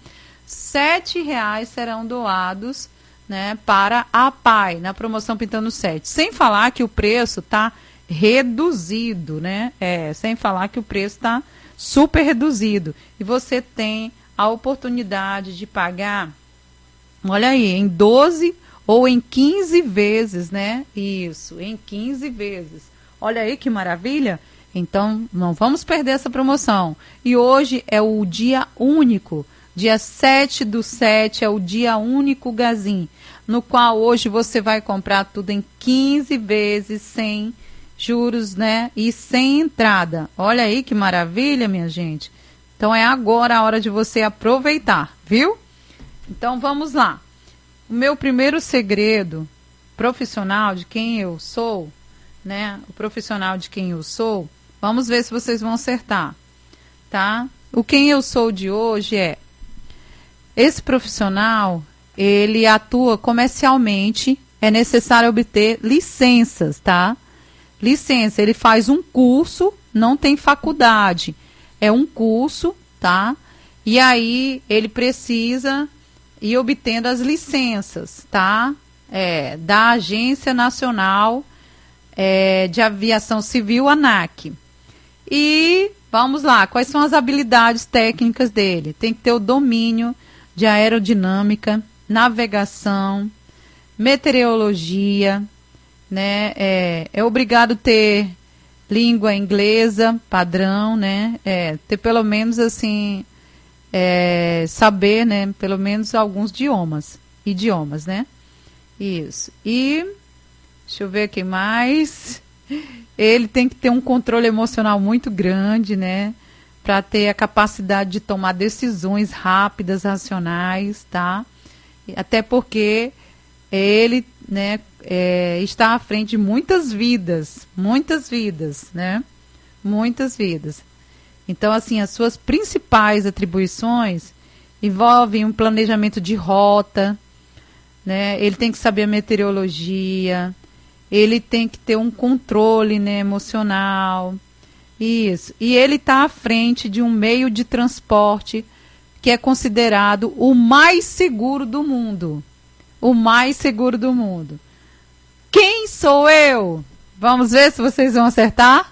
R$7 serão doados, né, para a APAI, na promoção Pintando 7. Sem falar que o preço está reduzido, né? Sem falar que o preço está super reduzido. E você tem a oportunidade de pagar, olha aí, em 12 ou em 15 vezes, né? Isso, em 15 vezes. Olha aí que maravilha! Então, não vamos perder essa promoção. E hoje é o dia único. Dia 7/7 é o dia único Gazin, no qual hoje você vai comprar tudo em 15 vezes sem juros, né? E sem entrada. Olha aí que maravilha, minha gente. Então, é agora a hora de você aproveitar, viu? Então, vamos lá. O meu primeiro segredo profissional de quem eu sou, né? O profissional de quem eu sou, vamos ver se vocês vão acertar, tá? O quem eu sou de hoje é, esse profissional, ele atua comercialmente, é necessário obter licenças, tá? Licença, ele faz um curso, não tem faculdade, é um curso, tá? E aí ele precisa ir obtendo as licenças, tá? Da Agência Nacional de Aviação Civil, ANAC. E vamos lá, quais são as habilidades técnicas dele? Tem que ter o domínio de aerodinâmica, navegação, meteorologia, né? É obrigado ter língua inglesa, padrão, né? Ter pelo menos assim, saber, né? Pelo menos alguns idiomas, né? Isso. E deixa eu ver aqui mais. Ele tem que ter um controle emocional muito grande, né? Para ter a capacidade de tomar decisões rápidas, racionais, tá? Até porque ele, né, está à frente de muitas vidas, né? Muitas vidas. Então, assim, as suas principais atribuições envolvem um planejamento de rota, né? Ele tem que saber a meteorologia, ele tem que ter um controle, né, emocional, isso. E ele está à frente de um meio de transporte que é considerado o mais seguro do mundo. O mais seguro do mundo. Quem sou eu? Vamos ver se vocês vão acertar?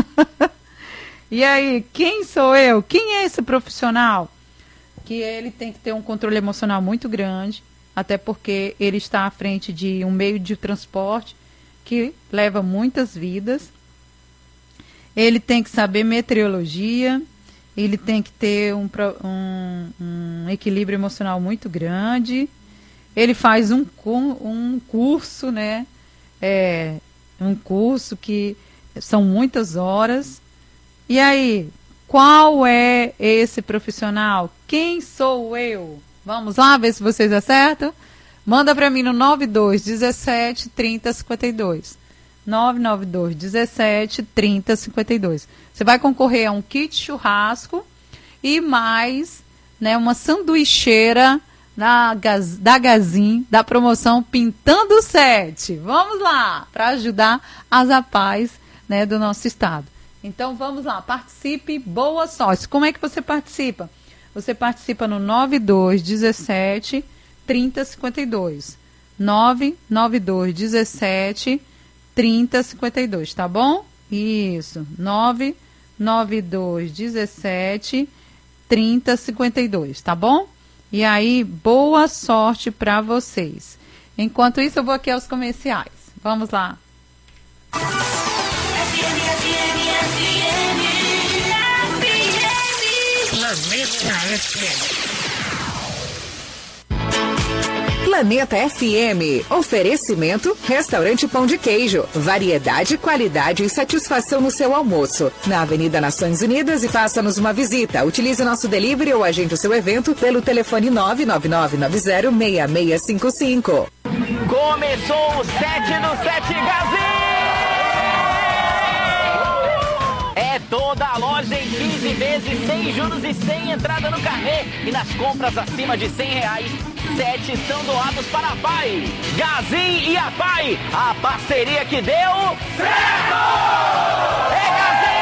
E aí, quem sou eu? Quem é esse profissional? Que ele tem que ter um controle emocional muito grande, até porque ele está à frente de um meio de transporte que leva muitas vidas. Ele tem que saber meteorologia, ele tem que ter um equilíbrio emocional muito grande. Ele faz um curso, né? Um curso que são muitas horas. E aí, qual é esse profissional? Quem sou eu? Vamos lá ver se vocês acertam? Manda para mim no 92 17 30 52. 992 17 30 52. Você vai concorrer a um kit churrasco e mais, né, uma sanduicheira da Gazin, da promoção Pintando 7. Vamos lá, para ajudar as APAES, né, do nosso estado. Então vamos lá, participe, boa sorte. Como é que você participa? Você participa no 92 17 30 52. 992 17 30 52, tá bom? Isso, 992 17 30 52, tá bom? E aí, boa sorte para vocês. Enquanto isso, eu vou aqui aos comerciais. Vamos lá. Planeta FM. Oferecimento Restaurante Pão de Queijo. Variedade, qualidade e satisfação no seu almoço. Na Avenida Nações Unidas e faça-nos uma visita. Utilize nosso delivery ou agende o seu evento pelo telefone 999906655. Começou o 7 do 7 Gazin! É toda a loja em 15 vezes, sem juros e sem entrada no carnê. E nas compras acima de R$100, 7 são doados para a APAE. Gazin e APAE, a parceria que deu certo! É Gazin!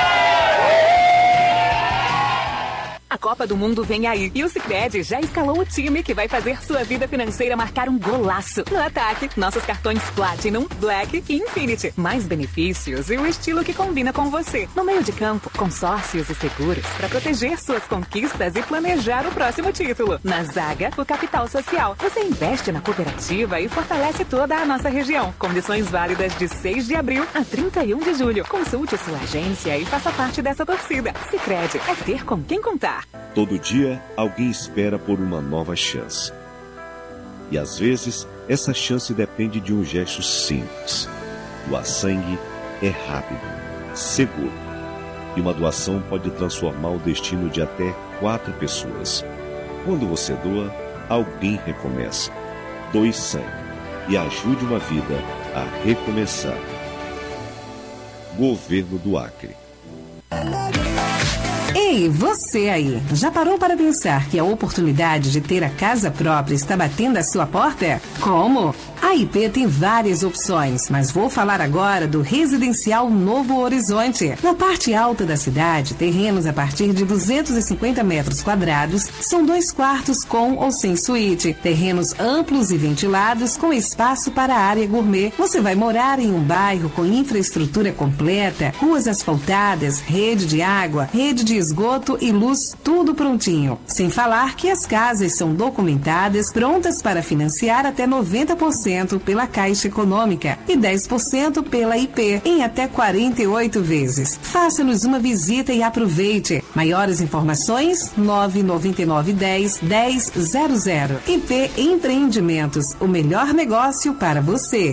A Copa do Mundo vem aí e o Sicredi já escalou o time que vai fazer sua vida financeira marcar um golaço. No ataque, nossos cartões Platinum, Black e Infinity. Mais benefícios e o estilo que combina com você. No meio de campo, consórcios e seguros para proteger suas conquistas e planejar o próximo título. Na zaga, o capital social. Você investe na cooperativa e fortalece toda a nossa região. Condições válidas de 6 de abril a 31 de julho. Consulte sua agência e faça parte dessa torcida. Sicredi é ter com quem contar. Todo dia, alguém espera por uma nova chance. E às vezes, essa chance depende de um gesto simples. Doar sangue é rápido, seguro. E uma doação pode transformar o destino de até 4 pessoas. Quando você doa, alguém recomeça. Doe sangue e ajude uma vida a recomeçar. Governo do Acre. Ei, você aí, já parou para pensar que a oportunidade de ter a casa própria está batendo à sua porta? Como? A IP tem várias opções, mas vou falar agora do Residencial Novo Horizonte. Na parte alta da cidade, terrenos a partir de 250 metros quadrados, são 2 quartos com ou sem suíte, terrenos amplos e ventilados com espaço para a área gourmet. Você vai morar em um bairro com infraestrutura completa, ruas asfaltadas, rede de água, rede de esgoto e luz, tudo prontinho. Sem falar que as casas são documentadas, prontas para financiar até 90% pela Caixa Econômica e 10% pela IP, em até 48 vezes. Faça-nos uma visita e aproveite. Maiores informações, 99910-1000. IP Empreendimentos, o melhor negócio para você.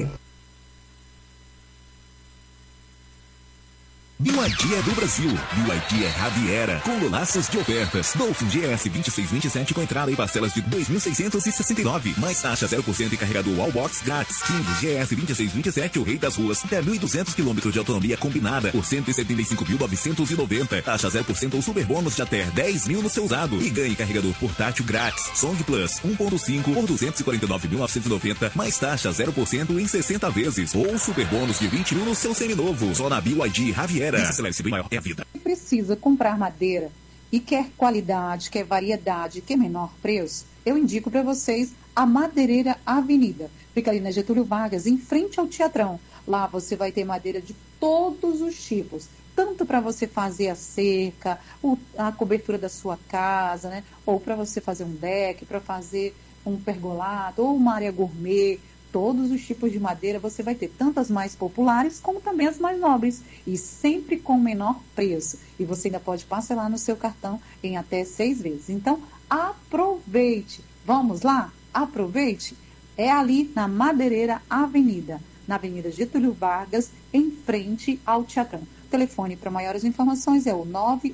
BYD é do Brasil. BYD é Raviera, com lolaços de ofertas. Dolphin GS 2627 com entrada e parcelas de 2.669. Mais taxa 0% e carregador Wallbox grátis. King GS 2627, o rei das ruas. Até 1.200 km de autonomia combinada por 175.990. Taxa 0% ou super bônus de até 10 mil no seu usado. E ganhe carregador portátil grátis. Song Plus 1.5 por 249.990. Mais taxa 0% em 60 vezes. Ou super bônus de 20 mil no seu seminovo. Só na BYD Raviera. Bem maior é a vida. Precisa comprar madeira e quer qualidade, quer variedade, quer menor preço, eu indico para vocês a Madeireira Avenida. Fica ali na Getúlio Vargas, em frente ao Teatrão. Lá você vai ter madeira de todos os tipos, tanto para você fazer a cerca, a cobertura da sua casa, né? Ou para você fazer um deck, para fazer um pergolado, ou uma área gourmet. todos os tipos de madeira, você vai ter tanto as mais populares como também as mais nobres, e sempre com menor preço. E você ainda pode parcelar no seu cartão em até 6 vezes. Então, aproveite. Vamos lá? Aproveite. É ali na Madeireira Avenida, na Avenida Getúlio Vargas, em frente ao Teatrão. O telefone para maiores informações é o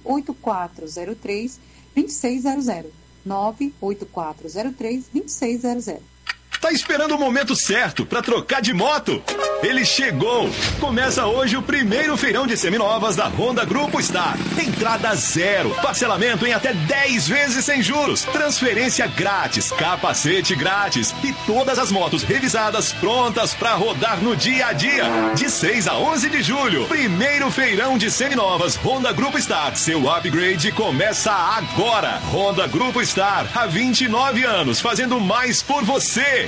98403-2600. 98403-2600. Tá esperando o momento certo para trocar de moto? Ele chegou! Começa hoje o primeiro feirão de seminovas da Honda Grupo Star. Entrada zero, parcelamento em até 10 vezes sem juros, transferência grátis, capacete grátis e todas as motos revisadas prontas para rodar no dia a dia. De 6 a 11 de julho, primeiro feirão de seminovas Honda Grupo Star. Seu upgrade começa agora. Honda Grupo Star, há 29 anos, fazendo mais por você.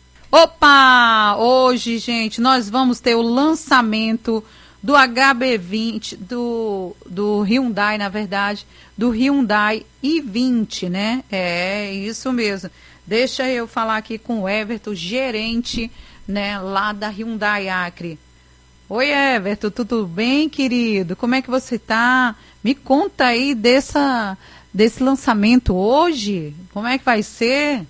Opa! Hoje, gente, nós vamos ter o lançamento do HB20, do Hyundai, na verdade, do Hyundai i20, né? É isso mesmo. Deixa eu falar aqui com o Everton, gerente, né, lá da Hyundai Acre. Oi, Everton, tudo bem, querido? Como é que você tá? Me conta aí desse lançamento hoje. Como é que vai ser?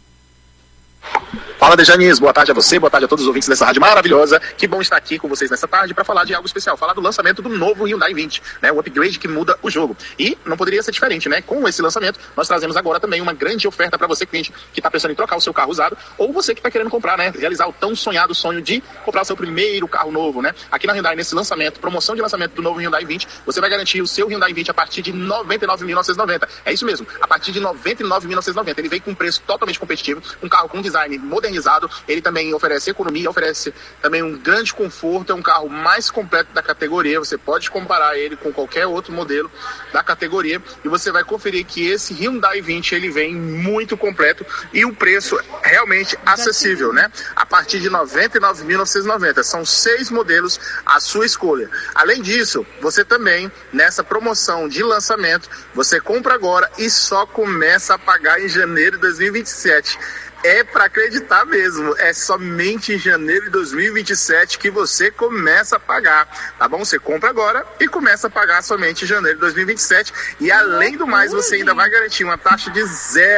Fala, Dejanis, boa tarde a você, boa tarde a todos os ouvintes dessa rádio maravilhosa. Que bom estar aqui com vocês nessa tarde para falar de algo especial, falar do lançamento do novo Hyundai 20, né, o upgrade que muda o jogo. E não poderia ser diferente, né? Com esse lançamento, nós trazemos agora também uma grande oferta para você, cliente, que está pensando em trocar o seu carro usado, ou você que está querendo comprar, né, realizar o tão sonhado sonho de comprar o seu primeiro carro novo, né? Aqui na Hyundai, nesse lançamento, promoção de lançamento do novo Hyundai 20, você vai garantir o seu Hyundai 20 a partir de R$ 99.990. É isso mesmo, a partir de R$ 99.990. Ele vem com um preço totalmente competitivo, um carro com design modernizado. Ele também oferece economia, oferece também um grande conforto, é um carro mais completo da categoria, você pode comparar ele com qualquer outro modelo da categoria e você vai conferir que esse Hyundai 20 ele vem muito completo e o preço realmente acessível, né? A partir de R$ 99.990, são 6 modelos à sua escolha. Além disso, você também, nessa promoção de lançamento, você compra agora e só começa a pagar em janeiro de 2027. É para acreditar mesmo, é somente em janeiro de 2027 que você começa a pagar, tá bom? Você compra agora e começa a pagar somente em janeiro de 2027 e além do mais você ainda vai garantir uma taxa de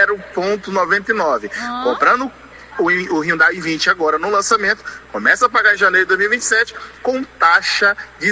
0,99. Comprando o Hyundai 20 agora no lançamento, começa a pagar em janeiro de 2027 com taxa de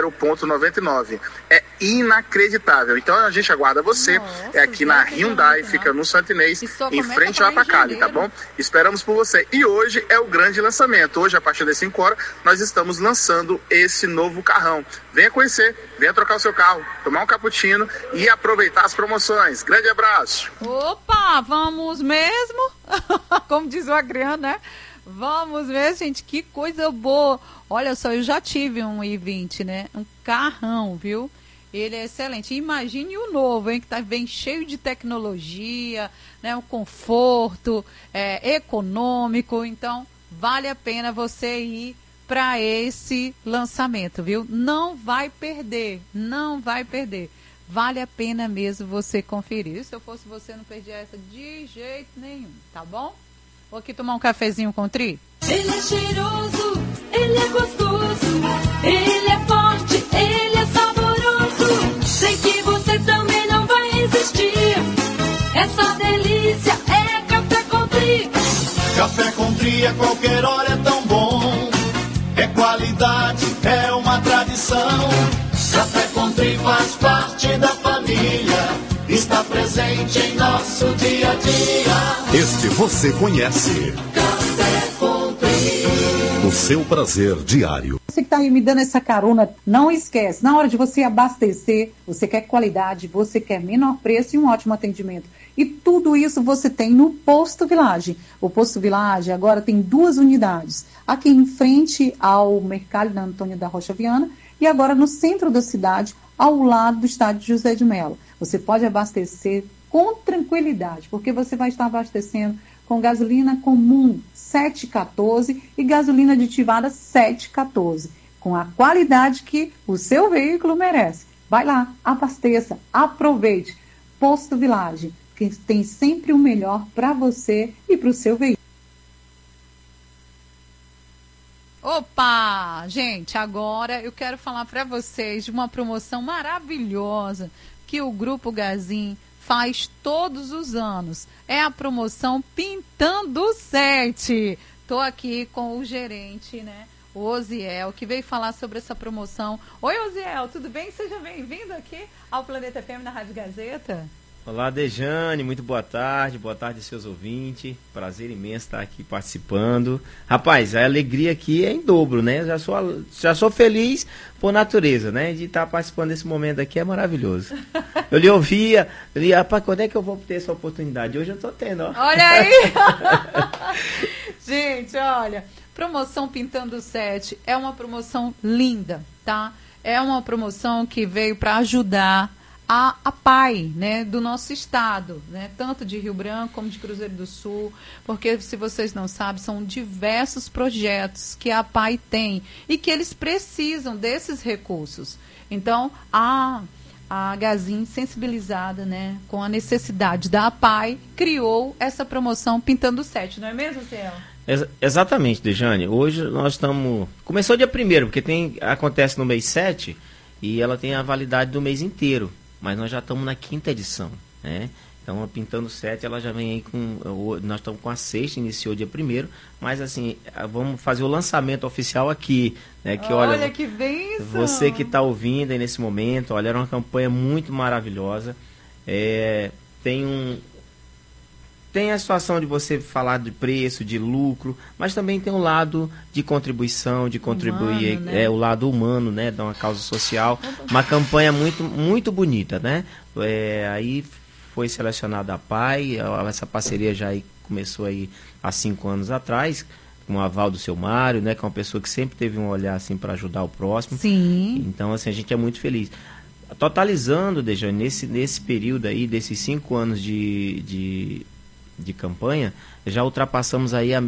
0,99. É inacreditável. Então a gente aguarda você. É aqui na Hyundai, fica no Santo Inês, em frente ao Atacali, tá bom? Esperamos por você. E hoje é o grande lançamento. Hoje, a partir das 5 horas, nós estamos lançando esse novo carrão. Venha conhecer, venha trocar o seu carro, tomar um cappuccino e aproveitar as promoções. Grande abraço. Opa, vamos mesmo? Como diz o Adriano, né? Vamos ver, gente, que coisa boa. Olha só, eu já tive um i20, né? Um carrão, viu? Ele é excelente. Imagine o novo, hein? Que tá bem cheio de tecnologia, né? Um conforto, econômico. Então, vale a pena você ir para esse lançamento, viu? Não vai perder, não vai perder. Vale a pena mesmo você conferir. Se eu fosse você, não perdia essa de jeito nenhum, tá bom? Vou aqui tomar um cafezinho com o Tri. Ele é cheiroso, ele é gostoso, ele é forte, ele é saboroso. Sei que você também não vai resistir. Essa delícia é Café Country. Café Country a qualquer hora é tão bom. É qualidade, é uma tradição. Café Country faz parte da família. Está presente em nosso dia a dia. Este você conhece. Café Country. O seu prazer diário. Você que está aí me dando essa carona, não esquece, na hora de você abastecer, você quer qualidade, você quer menor preço e um ótimo atendimento. E tudo isso você tem no Posto Village. O Posto Village agora tem 2 unidades. Aqui em frente ao Mercado da Antônio da Rocha Viana e agora no centro da cidade, ao lado do estádio José de Mello. Você pode abastecer com tranquilidade, porque você vai estar abastecendo com gasolina comum 7,14 e gasolina aditivada 7,14, com a qualidade que o seu veículo merece. Vai lá, abasteça, aproveite. Posto Village, que tem sempre o melhor para você e para o seu veículo. Opa! Gente, agora eu quero falar para vocês de uma promoção maravilhosa que o Grupo Gazin faz todos os anos. É a promoção Pintando 7. Estou aqui com o gerente, né? O Osiel, que veio falar sobre essa promoção. Oi, Osiel, tudo bem? Seja bem-vindo aqui ao Planeta FM na Rádio Gazeta. Olá, Dejane, muito boa tarde seus ouvintes, prazer imenso estar aqui participando. Rapaz, a alegria aqui é em dobro, né? Já sou feliz por natureza, né? De estar participando desse momento aqui é maravilhoso. Eu lhe ouvia, rapaz, quando é que eu vou ter essa oportunidade? Hoje eu tô tendo, ó. Olha aí! Gente, olha, promoção Pintando 7 é uma promoção linda, tá? É uma promoção que veio para ajudar a PAI, né, do nosso estado, né, tanto de Rio Branco como de Cruzeiro do Sul, porque, se vocês não sabem, são diversos projetos que a PAI tem e que eles precisam desses recursos. Então, a Gazin, sensibilizada, né, com a necessidade da PAI, criou essa promoção Pintando 7, não é mesmo, Ciel? Exatamente, Dejane. Hoje nós estamos... Começou dia 1º, porque acontece no mês 7 e ela tem a validade do mês inteiro. Mas nós já estamos na 5ª edição, né? Então, a Pintando 7, ela já vem aí com... Nós estamos com a 6ª, iniciou dia 1º, mas assim, vamos fazer o lançamento oficial aqui, né? Que, olha, que bênção! Você que está ouvindo aí nesse momento, olha, era uma campanha muito maravilhosa. Tem a situação de você falar de preço, de lucro, mas também tem o lado de contribuição, de contribuir, humano, né? O lado humano, né, de uma causa social. Uma campanha muito, muito bonita, né? Aí foi selecionada a PAI, essa parceria já começou aí há 5 anos atrás, com o aval do seu Mário, né, que é uma pessoa que sempre teve um olhar assim para ajudar o próximo. Sim. Então, assim, a gente é muito feliz. Totalizando, Dejane, nesse período aí, desses 5 anos de campanha, já ultrapassamos aí a